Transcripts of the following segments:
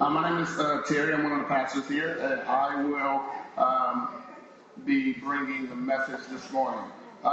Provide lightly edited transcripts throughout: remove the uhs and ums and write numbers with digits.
My name is Terry. I'm one of the pastors here, and I will be bringing the message this morning.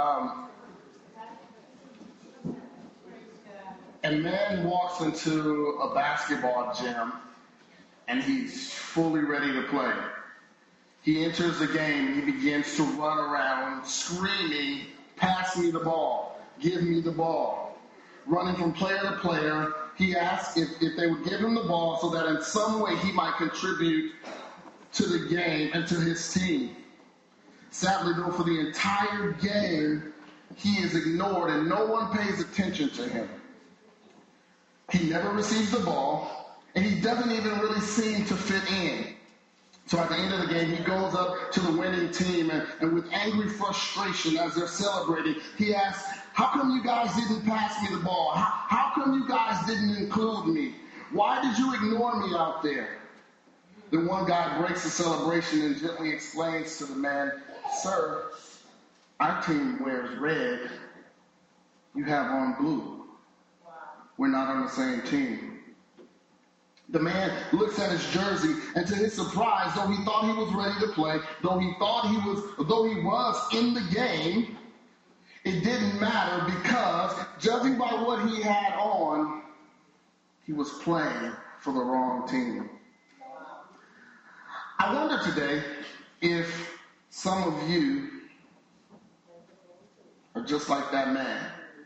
A man walks into a basketball gym, and he's fully ready to play. He enters the game, and he begins to run around screaming, "Pass me the ball, give me the ball." Running from player to player, he asked if they would give him the ball so that in some way he might contribute to the game and to his team. Sadly, though, for the entire game, he is ignored and no one pays attention to him. He never receives the ball, and he doesn't even really seem to fit in. So at the end of the game, he goes up to the winning team, and with angry frustration as they're celebrating, he asks, "How come you guys didn't pass me the ball? How come you guys didn't include me? Why did you ignore me out there?" Then one guy breaks the celebration and gently explains to the man, "Sir, our team wears red. You have on blue. We're not on the same team." The man looks at his jersey, and to his surprise, though he thought he was ready to play, though he was in the game, it didn't matter because, judging by what he had on, he was playing for the wrong team. I wonder today if some of you are just like that man.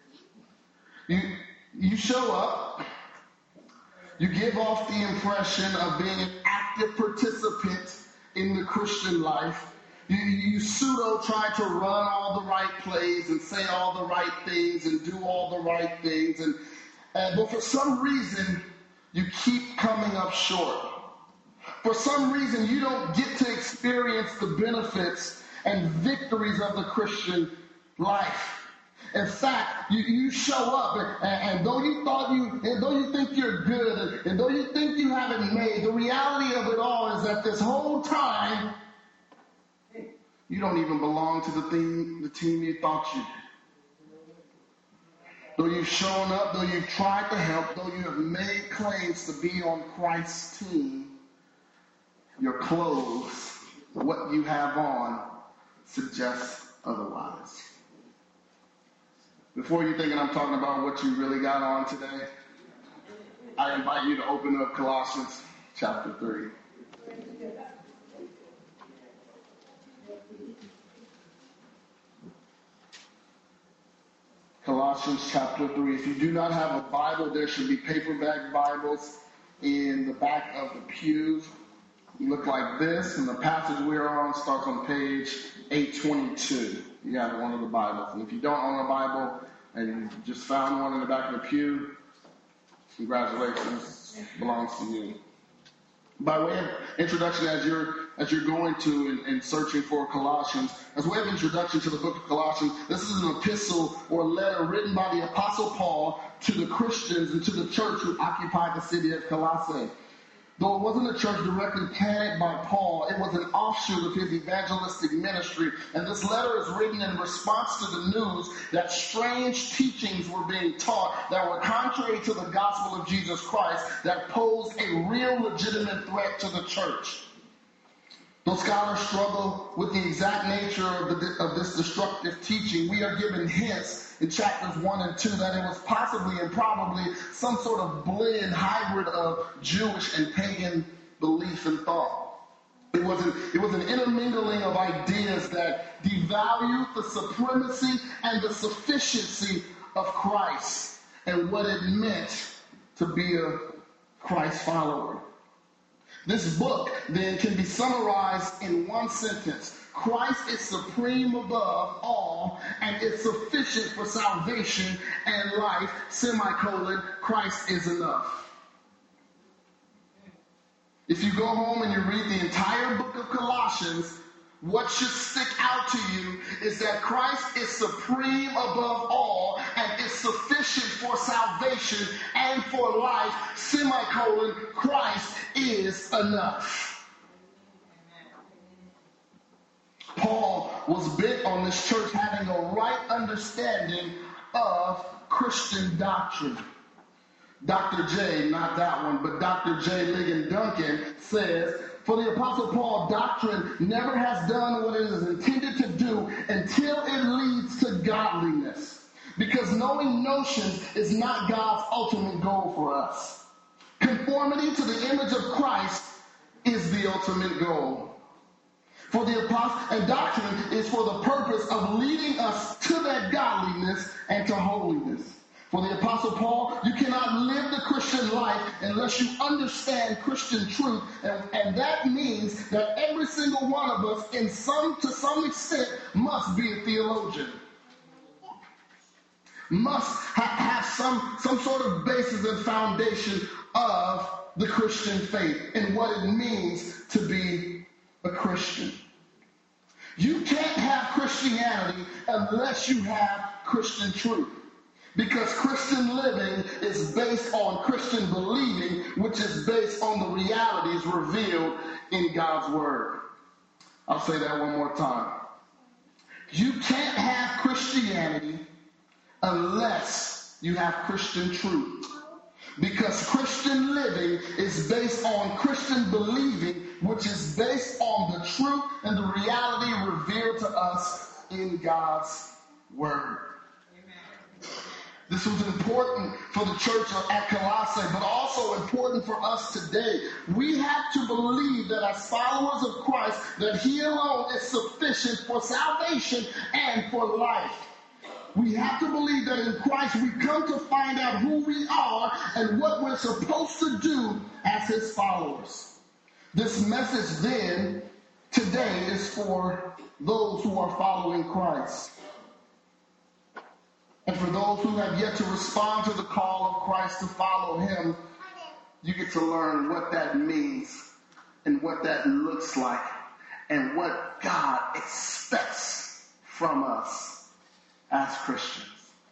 You show up, you give off the impression of being an active participant in the Christian life. You pseudo try to run all the right plays and say all the right things and do all the right things. But for some reason, you keep coming up short. For some reason, you don't get to experience the benefits and victories of the Christian life. In fact, you show up, and though you think you're good, and though you think you have it made, the reality of it all is that this whole time, you don't even belong to the team you thought you did. Though you've shown up, though you've tried to help, though you have made claims to be on Christ's team, your clothes, what you have on, suggests otherwise. Before you're thinking I'm talking about what you really got on today, I invite you to open up Colossians chapter 3. Colossians chapter 3. If you do not have a Bible, there should be paperback Bibles in the back of the pews. You look like this, and the passage we're on starts on page 822. You got one of the Bibles. And if you don't own a Bible and you just found one in the back of the pew, congratulations, belongs to you. By way of introduction, as you're going to and searching for Colossians, as a way of introduction to the book of Colossians, this is an epistle or letter written by the Apostle Paul to the Christians and to the church who occupied the city of Colossae. Though it wasn't a church directly planted by Paul, it was an offshoot of his evangelistic ministry. And this letter is written in response to the news that strange teachings were being taught that were contrary to the gospel of Jesus Christ, that posed a real legitimate threat to the church. Though scholars struggle with the exact nature of this destructive teaching, we are given hints in chapters 1 and 2 that it was possibly and probably some sort of blend, hybrid of Jewish and pagan belief and thought. It was an intermingling of ideas that devalued the supremacy and the sufficiency of Christ and what it meant to be a Christ follower. This book, then, can be summarized in one sentence. Christ is supreme above all and is sufficient for salvation and life, Christ is enough. If you go home and you read the entire book of Colossians, what should stick out to you is that Christ is supreme above all and is sufficient for salvation and for life, Christ is enough. Paul was bent on this church having a right understanding of Christian doctrine. Dr. J, not that one, but Dr. J. Ligon Duncan says, for the Apostle Paul, doctrine never has done what it is intended to do until it leads to godliness. Because knowing notions is not God's ultimate goal for us. Conformity to the image of Christ is the ultimate goal. For the apostle, and doctrine is for the purpose of leading us to that godliness and to holiness. For the Apostle Paul, you cannot live the Christian life unless you understand Christian truth. And that means that every single one of us, to some extent, must be a theologian. Must have some sort of basis and foundation of the Christian faith and what it means to be a Christian. You can't have Christianity unless you have Christian truth. Because Christian living is based on Christian believing, which is based on the realities revealed in God's Word. I'll say that one more time. You can't have Christianity unless you have Christian truth. Because Christian living is based on Christian believing, which is based on the truth and the reality revealed to us in God's Word. This was important for the church at Colossae, but also important for us today. We have to believe that as followers of Christ, that He alone is sufficient for salvation and for life. We have to believe that in Christ we come to find out who we are and what we're supposed to do as His followers. This message then, today, is for those who are following Christ. And for those who have yet to respond to the call of Christ to follow Him, you get to learn what that means and what that looks like and what God expects from us as Christians.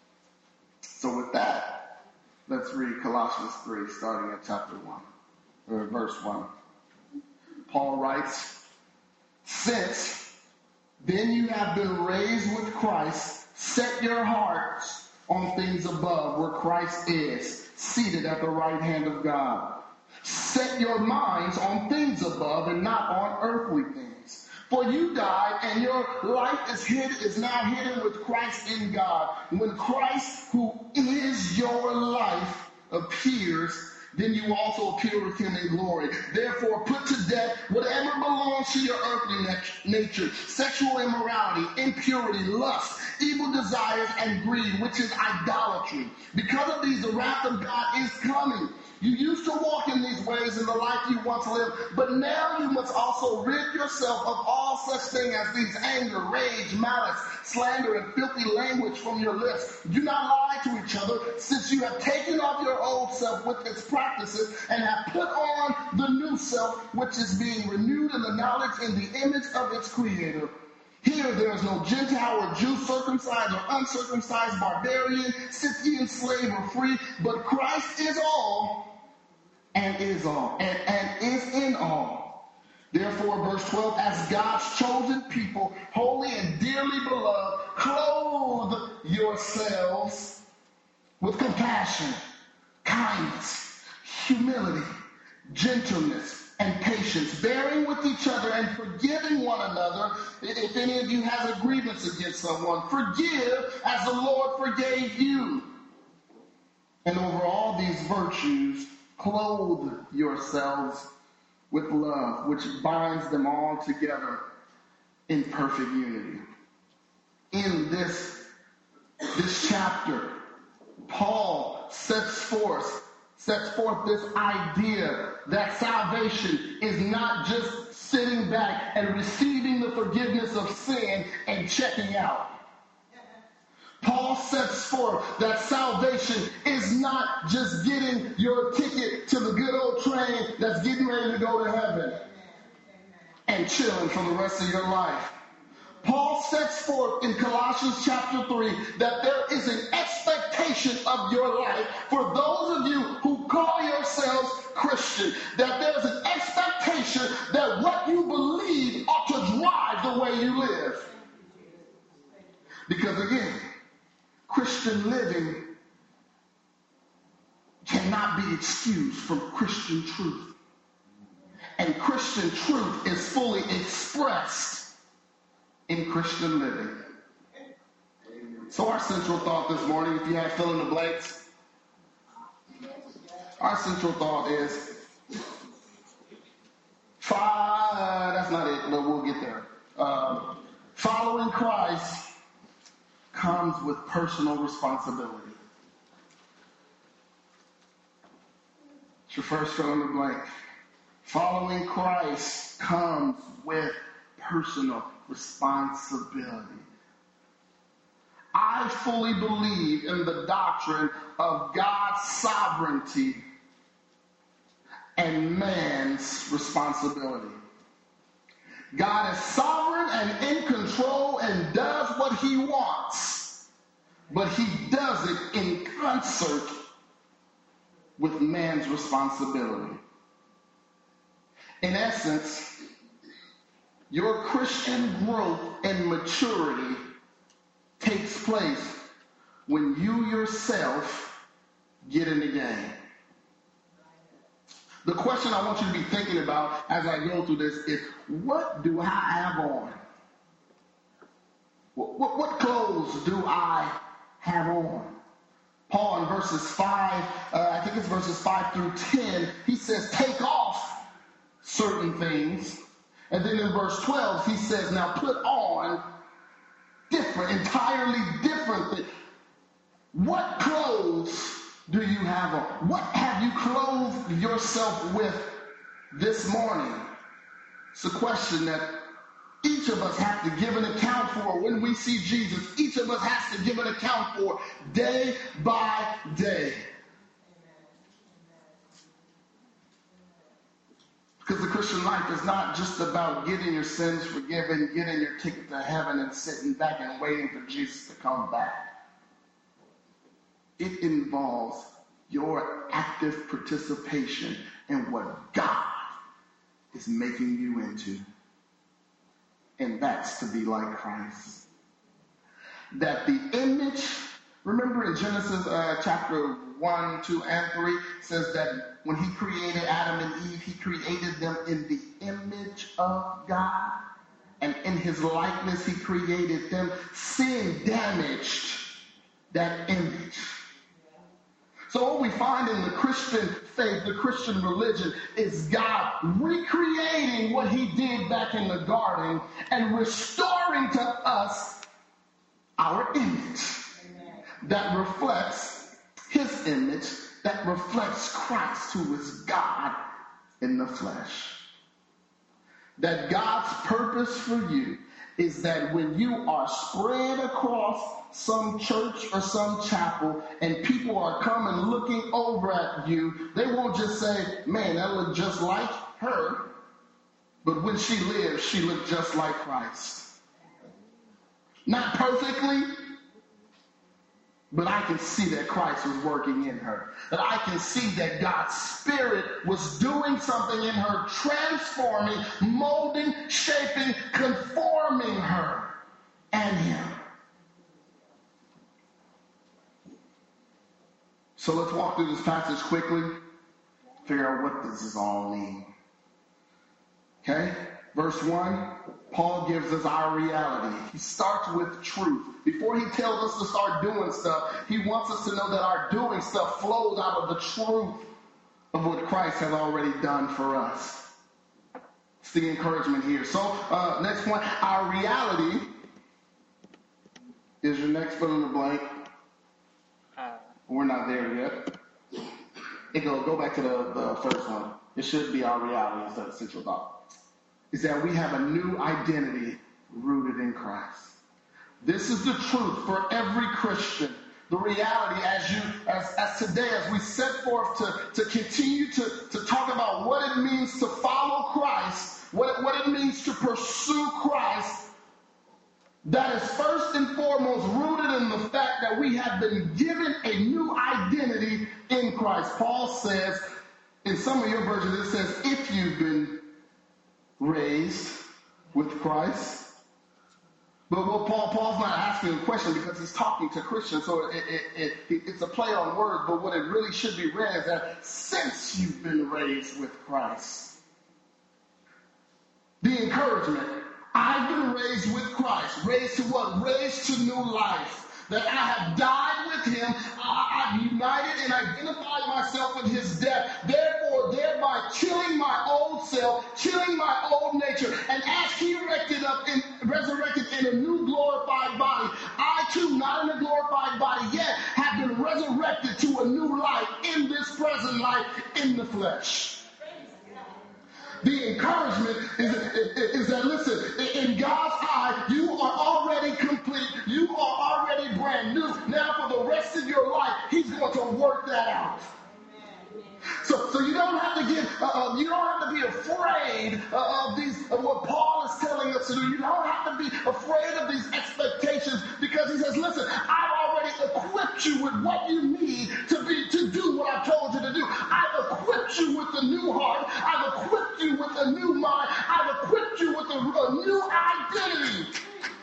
So with that, let's read Colossians 3, starting at chapter 1, or verse 1. Paul writes, since then you have been raised with Christ, set your hearts on things above, where Christ is, seated at the right hand of God. Set your minds on things above and not on earthly things. For you died, and your life is now hidden with Christ in God. When Christ, who is your life, appears, then you also appear with Him in glory. Therefore, put to death whatever belongs to your earthly nature: sexual immorality, impurity, lust, evil desires, and greed, which is idolatry. Because of these, the wrath of God is coming. You used to walk in these ways in the life you once lived, but now you must also rid yourself of all such things as these: anger, rage, malice, slander, and filthy language from your lips. Do not lie to each other, since you have taken off your old self with its practices and have put on the new self, which is being renewed in the knowledge in the image of its creator. Here there is no Gentile or Jew, circumcised or uncircumcised, barbarian, Scythian, slave or free, but Christ is all and is all and is in all. Therefore, verse 12, as God's chosen people, holy and dearly beloved, clothe yourselves with compassion, kindness, humility, gentleness, and patience, bearing with each other and forgiving one another. If any of you has a grievance against someone, forgive as the Lord forgave you. And over all these virtues, clothe yourselves with love, which binds them all together in perfect unity. In this chapter, Paul sets forth this idea that salvation is not just sitting back and receiving the forgiveness of sin and checking out. Paul sets forth that salvation is not just getting your ticket to the good old train that's getting ready to go to heaven and chilling for the rest of your life. Paul sets forth in Colossians chapter 3 that there is an expectation of your life for those of you who call yourselves Christian, that there's an expectation that what you believe ought to drive the way you live. Because again, Christian living cannot be excused from Christian truth. And Christian truth is fully expressed in Christian living. So our central thought this morning, if you have fill in the blanks, our central thought is that's not it, but we'll get there. Following Christ comes with personal responsibility. It's your first fill in the blank. Following Christ comes with personal responsibility. I fully believe in the doctrine of God's sovereignty and man's responsibility. God is sovereign and in control and does what he wants, but he does it in concert with man's responsibility. In essence, your Christian growth and maturity takes place when you yourself get in the game. The question I want you to be thinking about as I go through this is, what do I have on? What clothes do I have on? Paul in verses 5, I think it's verses 5 through 10, he says, take off certain things. And then in verse 12, he says, now put on entirely different things. What clothes do you have on? What have you clothed yourself with this morning? It's a question that each of us have to give an account for when we see Jesus. Each of us has to give an account for day by day. Because the Christian life is not just about getting your sins forgiven, getting your ticket to heaven, and sitting back and waiting for Jesus to come back. It involves your active participation in what God is making you into. And that's to be like Christ. That the image, remember in Genesis chapter 1, 2, and 3, says that when he created Adam and Eve, he created them in the image of God. And in his likeness, he created them. Sin damaged that image. So what we find in the Christian faith, the Christian religion, is God recreating what he did back in the garden and restoring to us our image that reflects his image, that reflects Christ, who is God in the flesh. That God's purpose for you is that when you are spread across some church or some chapel and people are coming looking over at you, they won't just say, man, that looked just like her. But when she lived, she looked just like Christ. Not perfectly, but I can see that Christ was working in her. That I can see that God's Spirit was doing something in her, transforming, molding, shaping, conforming her and him. So let's walk through this passage quickly, figure out what does this all mean. Okay? Verse 1, Paul gives us our reality. He starts with truth. Before he tells us to start doing stuff, he wants us to know that our doing stuff flows out of the truth of what Christ has already done for us. It's the encouragement here. So, next point, our reality is your next fill in the blank. We're not there yet. Go back to the first one. It should be our reality instead of central thought. Is that we have a new identity rooted in Christ. This is the truth for every Christian. The reality as today, as we set forth to continue to talk about what it means to follow Christ, what it means to pursue Christ, that is first and foremost rooted in the fact that we have been given a new identity in Christ. Paul says, in some of your versions, it says, if you've been raised with Christ. But what Paul's not asking a question because he's talking to Christians, so it's a play on words, but what it really should be read is that since you've been raised with Christ, the encouragement, I've been raised with Christ. Raised to what? Raised to new life. That I have died with him. I've united and identified myself with his death. Therefore, thereby killing my old self, killing my old nature. And as he resurrected in a new glorified body, I too, not in a glorified body yet, have been resurrected to a new life in this present life in the flesh. The encouragement is that, listen, in God's eye, you are already complete. You are already brand new. Now for the rest of your life, he's going to work that out. So you don't have to get, you don't have to be afraid of what Paul is telling us to do. You don't have to be afraid of these expectations because he says, listen, I've already equipped you with what you need to do what I've told you to do. I've equipped you with a new heart. I've equipped you with a new mind. I've equipped you with a new identity.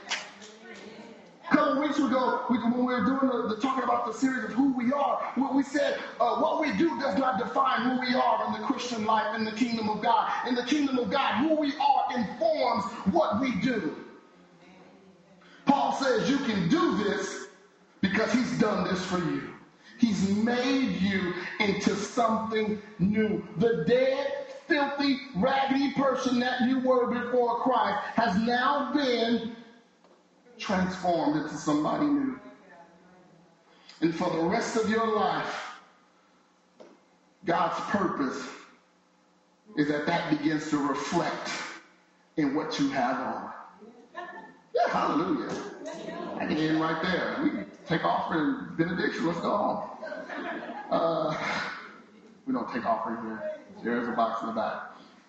A couple weeks ago, when we were doing talking about the series of who we are, we said what we do does not define who we are in the Christian life, in the kingdom of God. In the kingdom of God, who we are informs what we do. Paul says you can do this because he's done this for you. He's made you into something new. The dead, filthy, raggedy person that you were before Christ has now been transformed into somebody new. And for the rest of your life, God's purpose is that begins to reflect in what you have on. Yeah, hallelujah. I can end right there. We can take offering and benediction. Let's go home. We don't take offering here. There's a box in the back.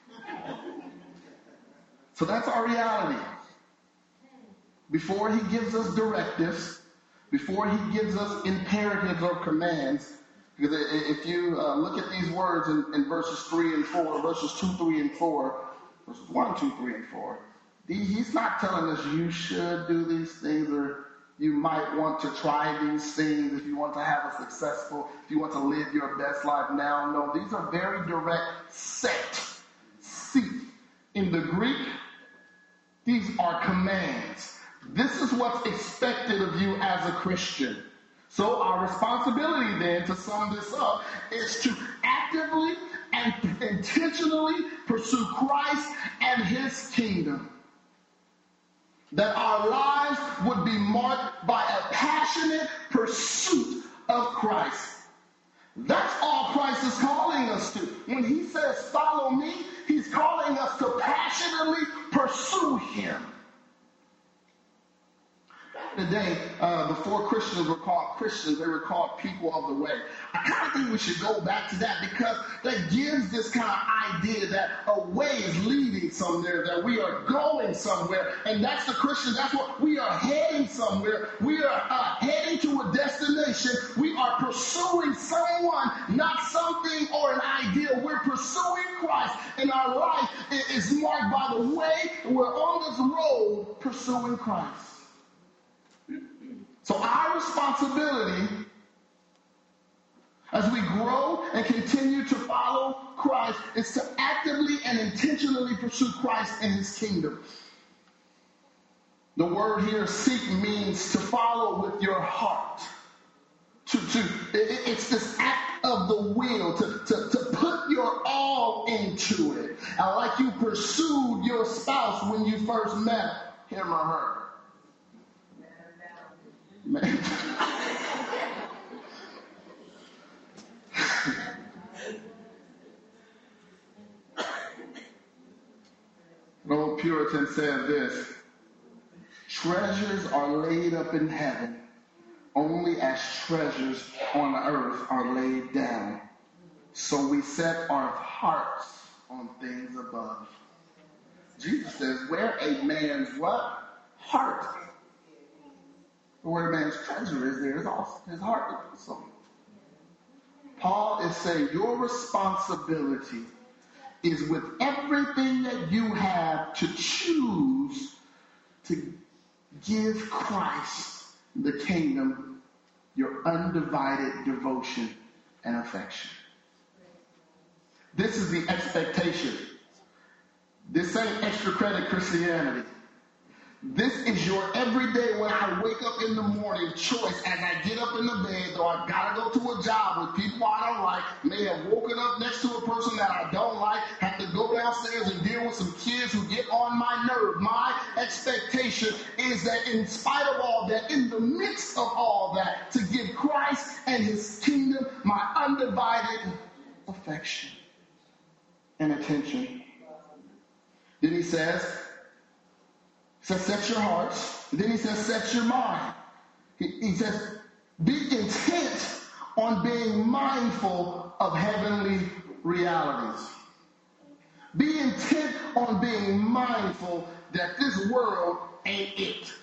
So that's our reality. Before he gives us directives, before he gives us imperatives or commands, because if you look at these words in verses 3 and 4, verses 2, 3, and 4, verses 1, 2, 3, and 4, he's not telling us you should do these things or you might want to try these things if you want to have a successful, if you want to live your best life now. No, these are very direct, set, seat. In the Greek, these are commands. This is what's expected of you as a Christian. So our responsibility then, to sum this up, is to actively and intentionally pursue Christ and his kingdom. That our lives would be marked by a passionate pursuit of Christ. That's all Christ is calling us to. When he says, follow me, he's calling us to passionately pursue him. Today, before Christians were called Christians, they were called people of the way. I kind of think we should go back to that because that gives this kind of idea that a way is leading somewhere, that we are going somewhere, and that's the Christian. That's what we are heading somewhere. We are heading to a destination. We are pursuing someone, not something or an idea. We're pursuing Christ, and our life is marked by the way. We're on this road pursuing Christ. So our responsibility as we grow and continue to follow Christ is to actively and intentionally pursue Christ and his kingdom. The word here, seek, means to follow with your heart. It's this act of the will, to put your all into it. Like you pursued your spouse when you first met him or her. Man. An old Puritan said this: treasures are laid up in heaven only as treasures on earth are laid down. So we set our hearts on things above. Jesus says, where a man's what? Heart. Where a man's treasure is, there is also his heart. So Paul is saying your responsibility is with everything that you have to choose to Give Christ the kingdom your undivided devotion and affection. This is the expectation. This ain't extra credit Christianity. This is your everyday, when I wake up in the morning, choice as I get up in the bed, though I gotta go to a job with people I don't like, may have woken up next to a person that I don't like, have to go downstairs and deal with some kids who get on my nerve. My expectation is that in spite of all that, in the midst of all that, to give Christ and his kingdom my undivided affection and attention. Then he says, set your hearts. And then he says, set your mind. He says, be intent on being mindful of heavenly realities. Be intent on being mindful that this world ain't it.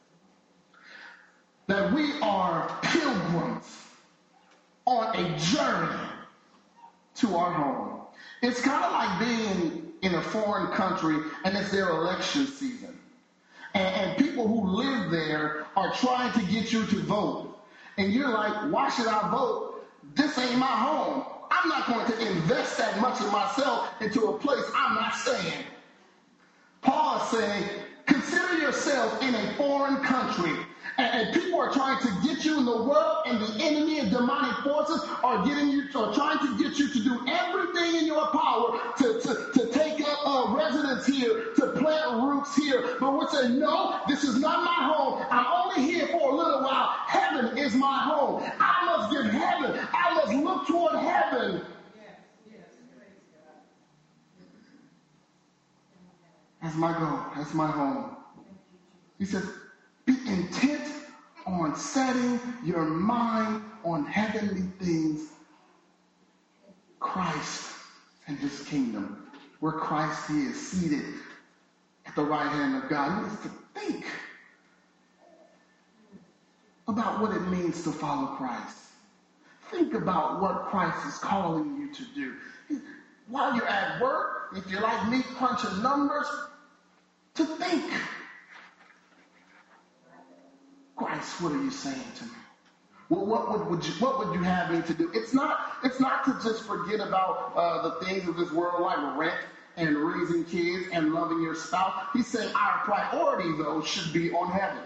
That we are pilgrims on a journey to our home. It's kind of like being in a foreign country and it's their election season. And people who live there are trying to get you to vote. And you're like, why should I vote? This ain't my home. I'm not going to invest that much of myself into a place I'm not staying. Paul is saying, consider yourself in a foreign country. And people are trying to get you in the world, and the enemy and demonic forces are trying to get you to do everything in your power to take up residence here, to plant roots here. But we're saying, no, this is not my home. I'm only here for a little while. Heaven is my home. I must give heaven. I must look toward heaven. That's my goal. That's my home. He says, be intent on setting your mind on heavenly things, Christ and his kingdom, where Christ is seated at the right hand of God. He needs to think about what it means to follow Christ. Think about what Christ is calling you to do. While you're at work, if you're like me crunching numbers, to think, Christ, what are you saying to me? Well, what would you have me to do? It's not to just forget about the things of this world like rent and raising kids and loving your spouse. He's saying our priority, though, should be on heaven.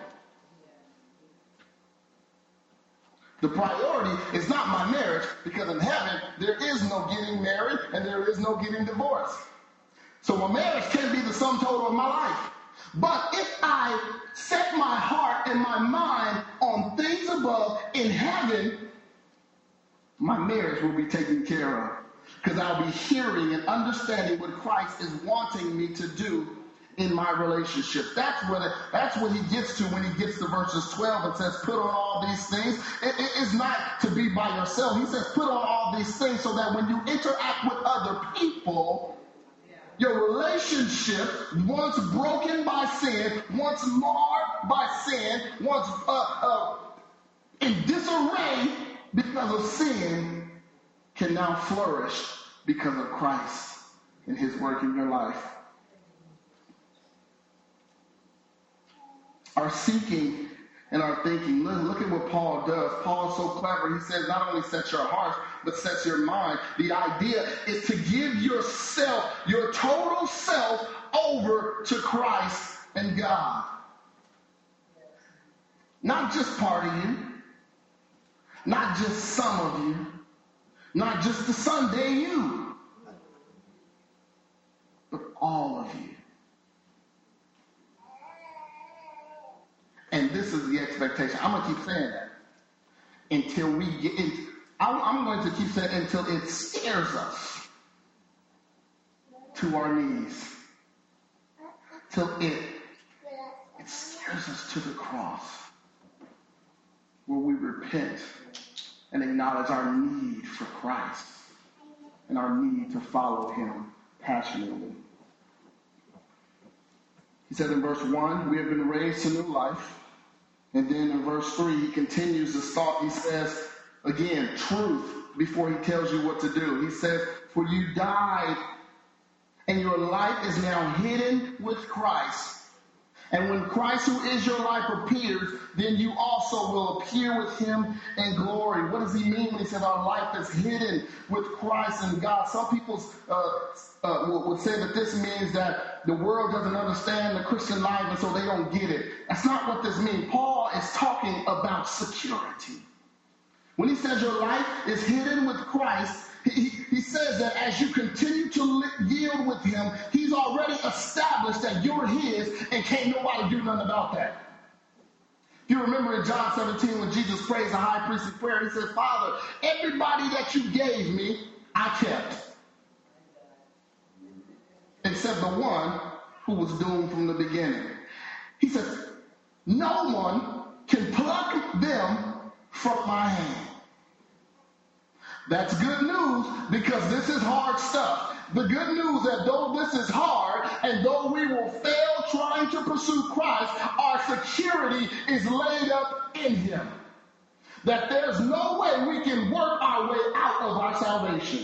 The priority is not my marriage, because in heaven there is no getting married and there is no getting divorced. So my marriage can be the sum total of my life. But if I set my heart and my mind on things above in heaven, my marriage will be taken care of. Because I'll be hearing and understanding what Christ is wanting me to do in my relationship. That's what he gets to when he gets to verses 12 and says, put on all these things. It is not to be by yourself. He says, put on all these things so that when you interact with other people, your relationship, once broken by sin, once marred by sin, once in disarray because of sin, can now flourish because of Christ and his work in your life. Our seeking and our thinking. Look at what Paul does. Paul is so clever. He says not only set your heart, but set your mind. The idea is to give yourself, your total self, over to Christ and God. Not just part of you. Not just some of you. Not just the Sunday you. But all of you. And this is the expectation. I'm going to keep saying that until we get in. I'm going to keep saying until it scares us to our knees. Till it scares us to the cross, where we repent and acknowledge our need for Christ and our need to follow him passionately. He said in verse 1, we have been raised to new life. And then in verse 3, he continues this thought. He says, again, truth before he tells you what to do. He says, for you died, and your life is now hidden with Christ And when Christ, who is your life, appears, then you also will appear with him in glory. What does he mean when he says our life is hidden with Christ in God? Some people would say that this means that the world doesn't understand the Christian life and so they don't get it. That's not what this means. Paul is talking about security. When he says your life is hidden with Christ, he says that as you continue to yield with him, he's already established that you're his and can't nobody do nothing about that. If you remember in John 17 when Jesus prays the high priestly prayer, he said, Father, everybody that you gave me, I kept. Except the one who was doomed from the beginning. He says, no one can pluck them from my hand. That's good news because this is hard stuff. The good news that though this is hard and though we will fail trying to pursue Christ, our security is laid up in him. That there's no way we can work our way out of our salvation.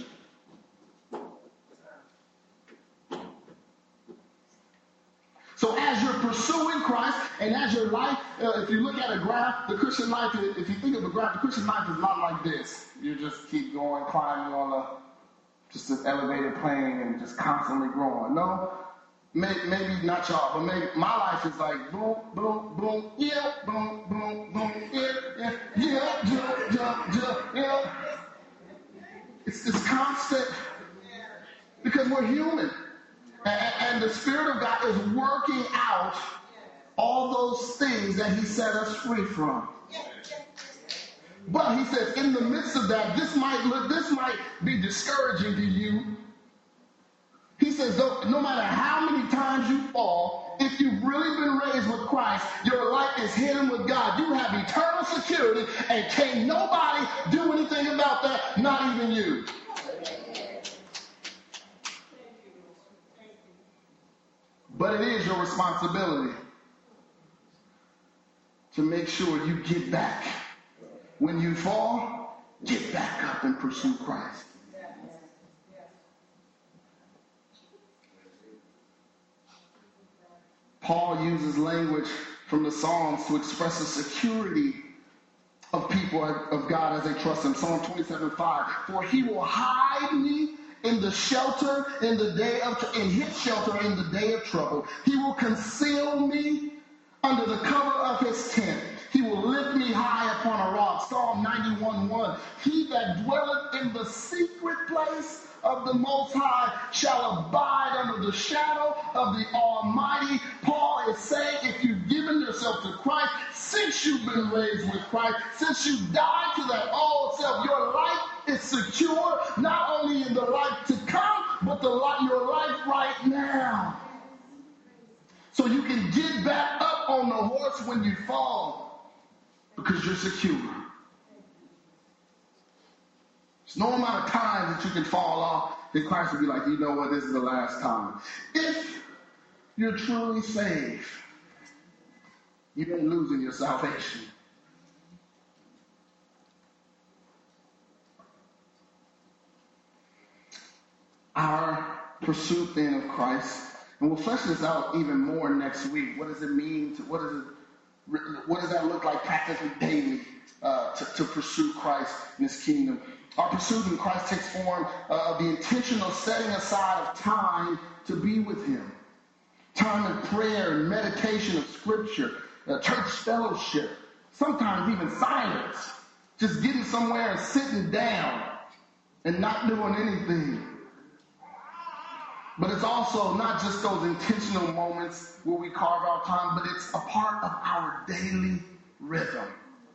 So as you're pursuing Christ and as your life, if you look at a graph, the Christian life, if you think of a graph, the Christian life is not like this. You just keep going, climbing on just an elevated plane and just constantly growing. No, maybe not y'all, but maybe my life is like boom, boom, boom, yeah, boom, boom, boom, yeah, jump, yeah. It's this constant, because we're human. And the Spirit of God is working out all those things that he set us free from. But he says, in the midst of that, this might be discouraging to you. He says, no matter how many times you fall, if you've really been raised with Christ, your life is hidden with God. You have eternal security, and can't nobody do anything about that, not even you. But it is your responsibility to make sure you get back. When you fall, get back up and pursue Christ. Paul uses language from the Psalms to express the security of people of God as they trust him. Psalm 27:5. For he will hide me in the shelter in his shelter in the day of trouble. He will conceal me under the cover of his tent. He will lift me high upon a rock. Psalm 91:1. He that dwelleth in the secret place of the Most High shall abide under the shadow of the Almighty. Paul is saying, if you've given yourself to Christ, since you've been raised with Christ, since you died to that old self, your life is secure, not only in the life to come, but your life right now. So you can get back up on the horse when you fall, because you're secure. There's no amount of time that you can fall off that Christ will be like, you know what, this is the last time. If you're truly saved, you ain't losing your salvation. Our pursuit then of Christ, and we'll flesh this out even more next week. What does it mean? What does that look like practically daily to pursue Christ in his kingdom? Our pursuit in Christ takes form of the intentional setting aside of time to be with him. Time of prayer and meditation of scripture, church fellowship, sometimes even silence. Just getting somewhere and sitting down and not doing anything. But it's also not just those intentional moments where we carve out time, but it's a part of our daily rhythm.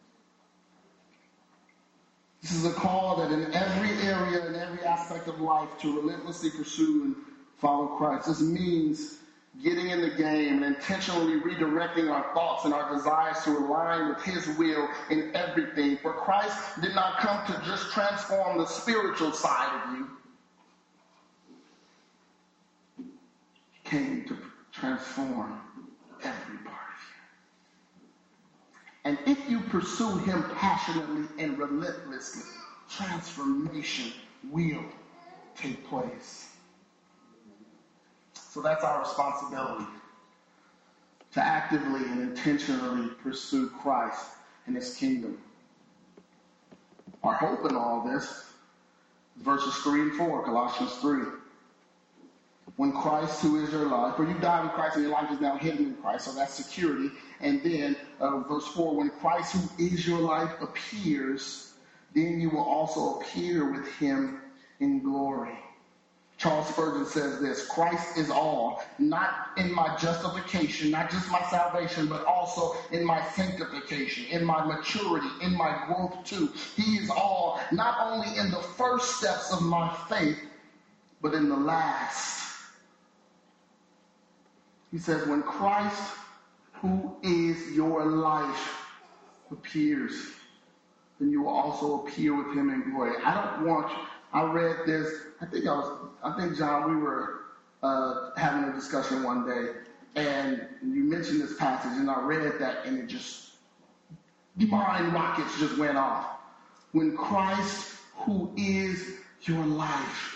This is a call that in every area, in every aspect of life, to relentlessly pursue and follow Christ. This means getting in the game and intentionally redirecting our thoughts and our desires to align with his will in everything. For Christ did not come to just transform the spiritual side of you. He came to transform every part of you. And if you pursue him passionately and relentlessly, transformation will take place. So that's our responsibility. to actively and intentionally pursue Christ and his kingdom. Our hope in all this, verses 3 and 4, Colossians 3. When Christ, who is your life, or you died in Christ and your life is now hidden in Christ, so that's security. And then verse 4, when Christ, who is your life, appears, then you will also appear with him in glory. Charles Spurgeon says this: Christ is all, not in my justification, not just my salvation, but also in my sanctification, in my maturity, in my growth too. He is all, not only in the first steps of my faith, but in the last. He says, when Christ, who is your life, appears, then you will also appear with him in glory. I read this, I think John, we were having a discussion one day, and you mentioned this passage, and I read that, and it just, mind rockets just went off. When Christ, who is your life.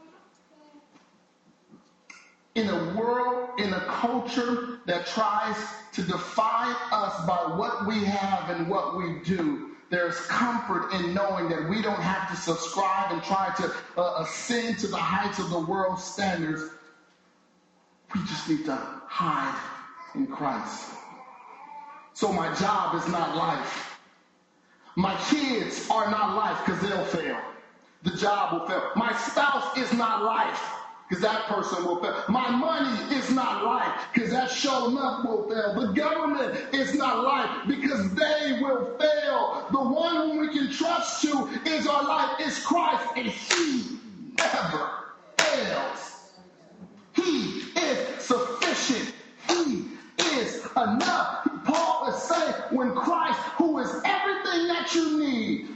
In a world, in a culture that tries to define us by what we have and what we do, there's comfort in knowing that we don't have to subscribe and try to ascend to the heights of the world's standards. We just need to hide in Christ. So my job is not life. My kids are not life because they'll fail. The job will fail. My spouse is not life because that person will fail. My money is not life because that showing up will fail. The government is not life because they will fail. The one whom we can trust to is our life, is Christ, and he never fails. He is sufficient. He is enough. Paul is saying, when Christ, who is everything that you need,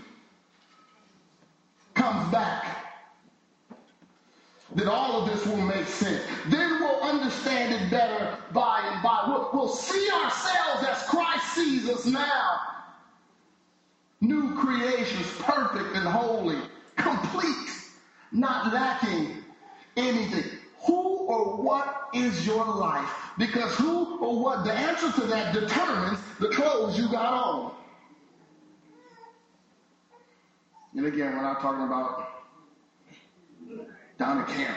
comes back, then all of this will make sense. Then we'll understand it better by and by. We'll see ourselves as Christ sees us now. New creations, perfect and holy, complete, not lacking anything. Who or what is your life? Because who or what, the answer to that determines the clothes you got on. And again, we're not talking about Donna Karen.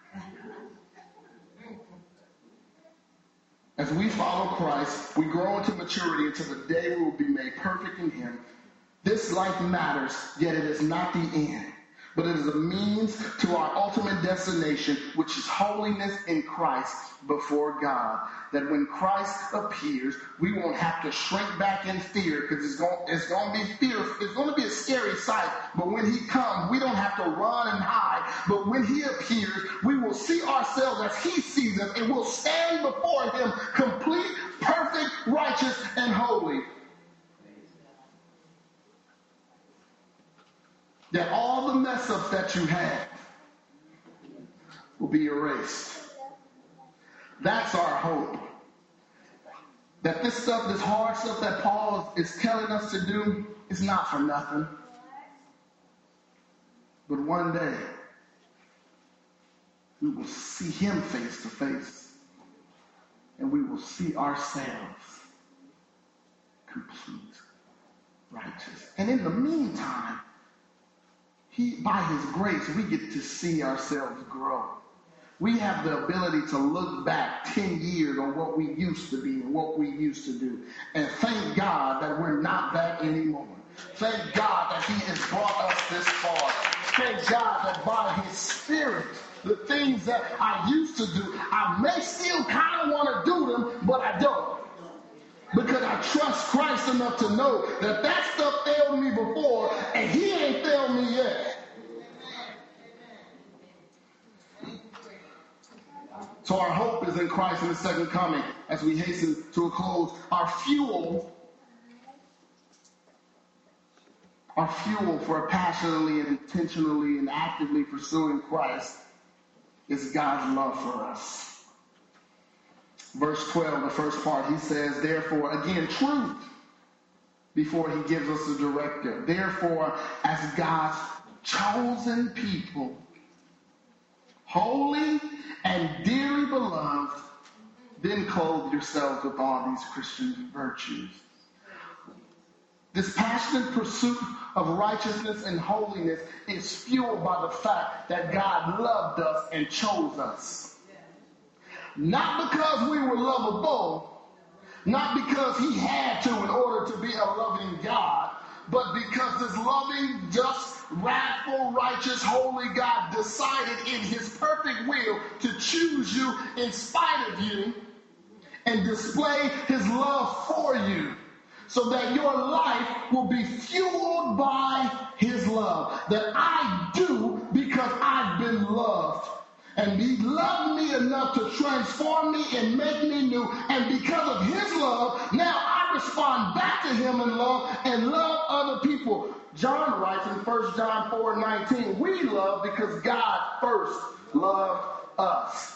As we follow Christ, we grow into maturity until the day we will be made perfect in him. This life matters, yet it is not the end, but it is a means to our ultimate destination, which is holiness in Christ before God. That when Christ appears, we won't have to shrink back in fear, because it's going to be fear. It's going to be a scary sight. But when he comes, we don't have to run and hide. But when he appears, we will see ourselves as he sees us, and we'll stand before him complete, perfect, righteous, and holy. That all the mess ups that you had will be erased. That's our hope. That this stuff, this hard stuff that Paul is telling us to do, is not for nothing. But one day, we will see him face to face. And we will see ourselves complete, righteous. And in the meantime, by his grace, we get to see ourselves grow. We have the ability to look back 10 years on what we used to be and what we used to do. And thank God that we're not that anymore. Thank God that he has brought us this far. Thank God that by his Spirit, the things that I used to do, I may still kind of want to do them, but I don't. Because I trust Christ enough to know that that stuff failed me before, and he ain't failed me yet. So our hope is in Christ in the second coming. As we hasten to a close, our fuel for passionately and intentionally and actively pursuing Christ is God's love for us. Verse 12, the first part, he says, therefore, again, truth, before he gives us a directive. Therefore, as God's chosen people, holy and dearly beloved, Then clothe yourselves with all these Christian virtues. This passionate pursuit of righteousness and holiness is fueled by the fact that God loved us and chose us. Not because we were lovable, not because he had to in order to be a loving God, but because this loving, just, wrathful, righteous, holy God decided in his perfect will to choose you in spite of you and display his love for you, so that your life will be fueled by his love. That I do because I've been loved. And he loved me enough to transform me and make me new. And because of his love, now I respond back to him in love and love other people. John writes in 1 John 4:19, we love because God first loved us.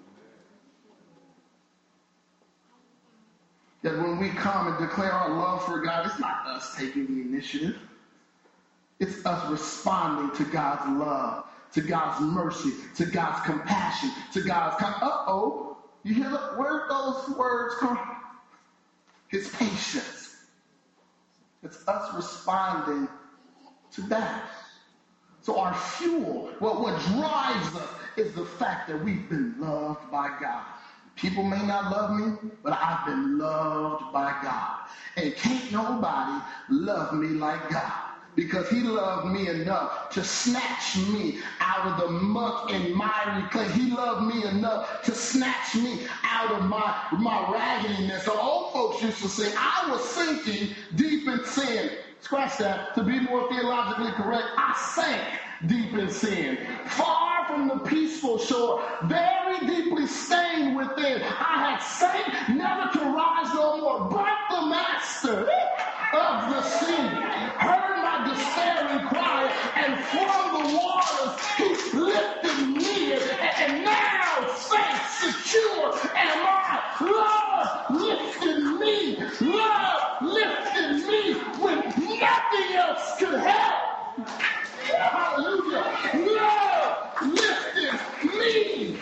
That when we come and declare our love for God, it's not us taking the initiative. It's us responding to God's love, to God's mercy, to God's compassion, to God's you hear where those words come? His patience. It's us responding to that. So our fuel, what drives us is the fact that we've been loved by God. People may not love me, but I've been loved by God. And can't nobody love me like God, because he loved me enough to snatch me out of the muck and miry clay. He loved me enough to snatch me out of my raggedness. The old folks used to sing, I was sinking deep in sin. Scratch that. To be more theologically correct, I sank deep in sin. Far from the peaceful shore, very deeply stained within. I had sank, never to rise no more. But the master of the sea heard my despairing cry, and from the waters he lifted me. And now, safe, secure, am I. Love lifted me. Love lifted me when nothing else could help. Hallelujah. Love lifted me.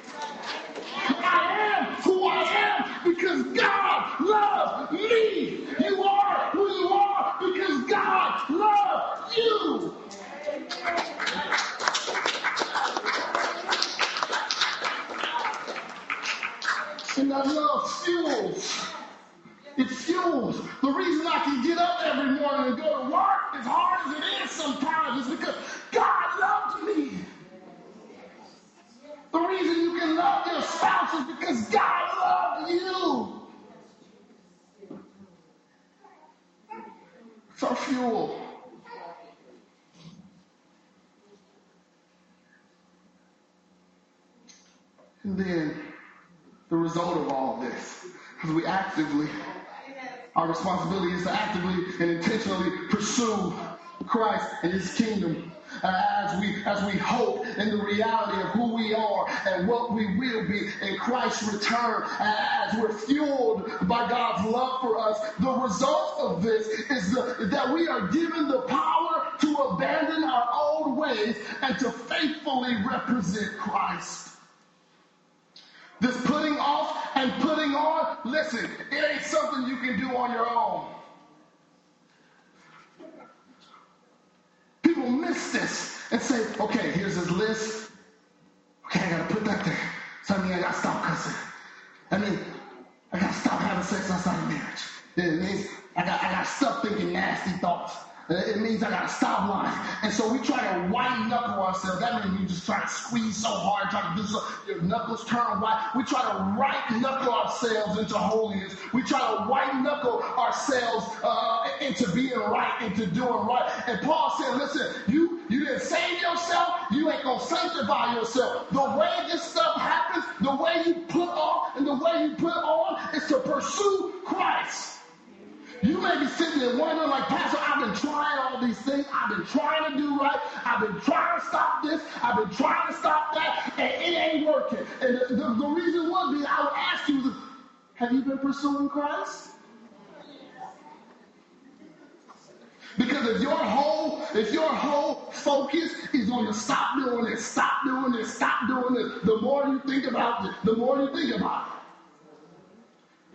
I am who I am because God loved me. You are who you are because God loved you. And that love fuels. It fuels. The reason I can get up every morning and go to work as hard as it is sometimes is because God loved me. The reason you can love your spouse is because God loved you. It's our fuel. And then the result of all this, because we actively, our responsibility is to actively and intentionally pursue Christ and his kingdom as we hope in the reality of who we are and what we will be in Christ's return, as we're fueled by God's love for us. The result of this is that we are given the power to abandon our old ways and to faithfully represent Christ. This putting off and putting on, listen, it ain't something you can do on your own. People miss this and say, okay, here's this list. Okay, I got to put that there. So I got to stop cussing. I got to stop having sex outside of marriage. It means I got to stop thinking nasty thoughts. It means I got to stop lying. And so we try to white knuckle ourselves. That means you just try to squeeze so hard, try to do so. Your knuckles turn white. We try to white knuckle ourselves into holiness. We try to white knuckle ourselves into being right, into doing right. And Paul said, listen, you didn't save yourself. You ain't going to sanctify yourself. The way this stuff happens, the way you put off and the way you put on is to pursue Christ. You may be sitting there wondering, like, Pastor, I've been trying all these things. I've been trying to do right. I've been trying to stop this. I've been trying to stop that, and it ain't working. And the reason would be, I would ask you, have you been pursuing Christ? Because if your whole focus is on to stop doing this, stop doing this, stop doing this, the more you think about it, the more you think about it.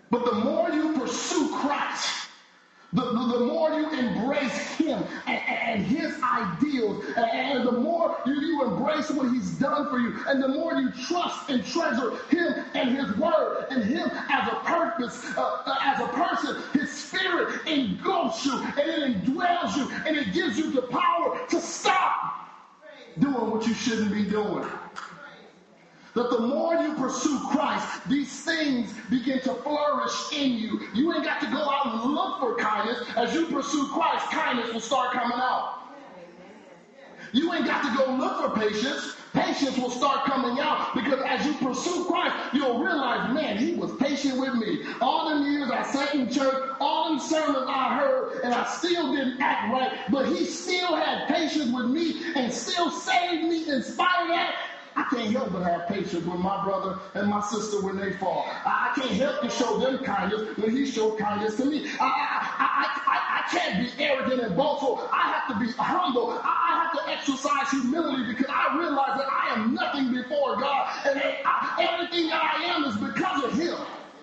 But the more you pursue Christ, the more you embrace him and his ideals, and the more you embrace what he's done for you, and the more you trust and treasure him and his word and him as a purpose, as a person, his spirit engulfs you and it indwells you and it gives you the power to stop doing what you shouldn't be doing. That the more you pursue Christ, these things begin to flourish in you. You ain't got to go out and look for kindness. As you pursue Christ, kindness will start coming out. You ain't got to go look for patience. Patience will start coming out because as you pursue Christ, you'll realize, man, he was patient with me. All them years I sat in church, all them sermons I heard, and I still didn't act right, but he still had patience with me and still saved me in spite of that. I can't help but have patience with my brother and my sister when they fall. I can't help to show them kindness when he showed kindness to me. I can't be arrogant and boastful. I have to be humble. I have to exercise humility because I realize that I am nothing before God. And everything that I am is because of him.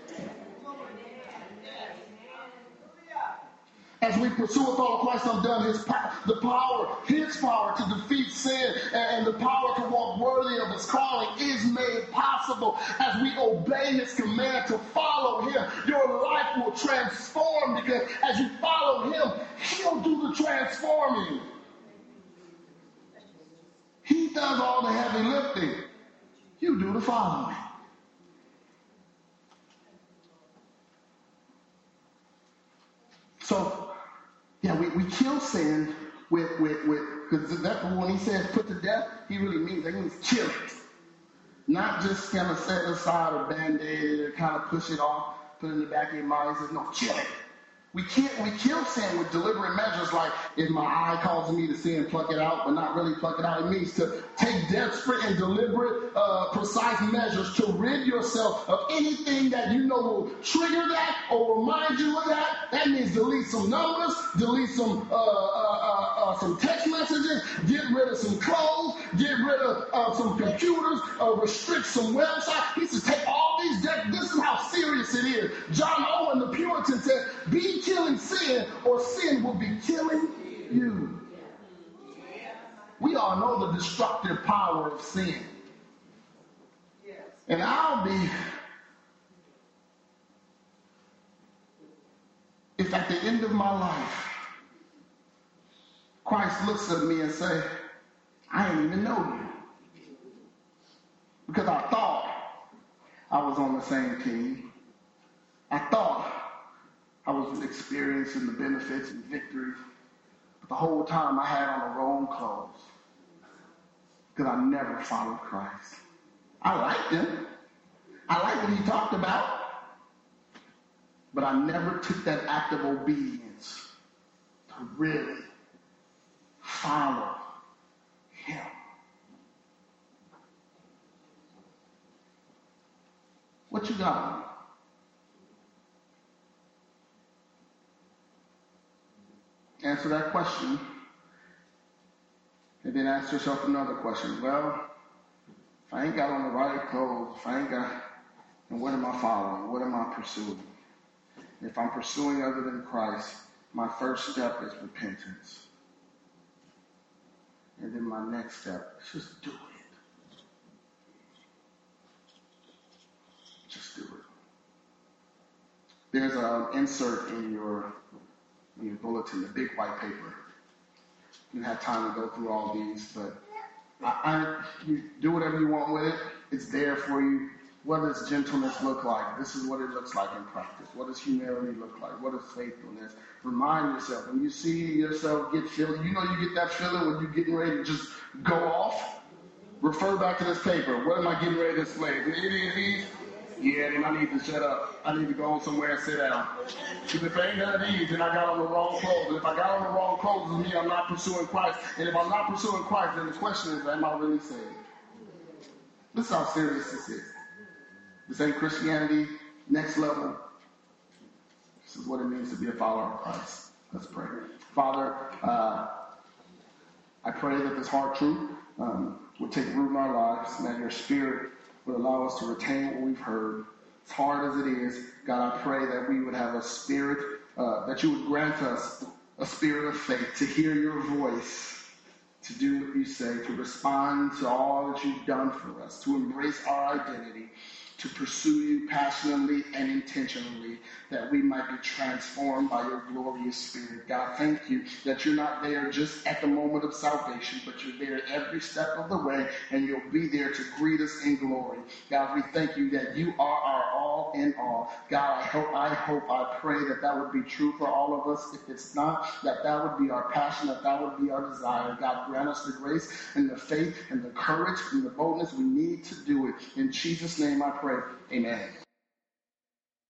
As we pursue with all of Christ undone, his power to defeat sin and the power to walk worthy of his calling is made possible as we obey his command to follow him. Your life will transform because as you follow him, he'll do the transforming. He does all the heavy lifting. You do the following. So, yeah, we kill sin with because that when he says put to death, he really means that means kill it. Not just kind of set it aside or band-aid it or kind of push it off, put it in the back of your mind. He says, no, kill it. We kill sin with deliberate measures like if my eye causes me to sin, pluck it out, but not really pluck it out. It means to take desperate and deliberate, precise measures to rid yourself of anything that you know will trigger that or remind you of that. That means delete some numbers, delete some text messages, get rid of some clothes, get rid of some computers, restrict some websites. He says take all these. This is how serious it is. John Owen, the Puritan, said, be killing sin or sin will be killing you. We all know the destructive power of sin. And if at the end of my life, Christ looks at me and say, I didn't even know you. Because I thought I was on the same team. I thought I was experiencing the benefits and victories. But the whole time I had on the wrong clothes. Because I never followed Christ. I liked him. I liked what he talked about. But I never took that act of obedience to really follow him. What you got? Answer that question. And then ask yourself another question. Well, if I ain't got on the right clothes, if I ain't got, then what am I following? What am I pursuing? If I'm pursuing other than Christ, my first step is repentance. And then my next step is just do it. Just do it. There's an insert in your bulletin, the big white paper. You have time to go through all these, but you do whatever you want with it. It's there for you. What does gentleness look like? This is what it looks like in practice. What does humility look like? What is faithfulness? Remind yourself, when you see yourself get feeling, you know you get that feeling when you're getting ready to just go off. Refer back to this paper. What am I getting ready to display? Any of these? Yeah, then I need to shut up. I need to go somewhere and sit down. Because if I ain't none of these, then I got on the wrong clothes. And if I got on the wrong clothes, it means I'm not pursuing Christ. And if I'm not pursuing Christ, then the question is, am I really saved? This is how serious this is. This ain't Christianity, next level. This is what it means to be a follower of Christ. Let's pray. Father, I pray that this hard truth will take root in our lives and that your Spirit would allow us to retain what we've heard as hard as it is, God, I pray that we would have a spirit, that you would grant us a spirit of faith to hear your voice, to do what you say, to respond to all that you've done for us, to embrace our identity, to pursue you passionately and intentionally, that we might be transformed by your glorious Spirit. God, thank you that you're not there just at the moment of salvation, but you're there every step of the way, and you'll be there to greet us in glory. God, we thank you that you are our all in all. God, I pray that would be true for all of us. If it's not, that would be our passion, that would be our desire. God, grant us the grace and the faith and the courage and the boldness we need to do it. In Jesus' name I pray. Amen.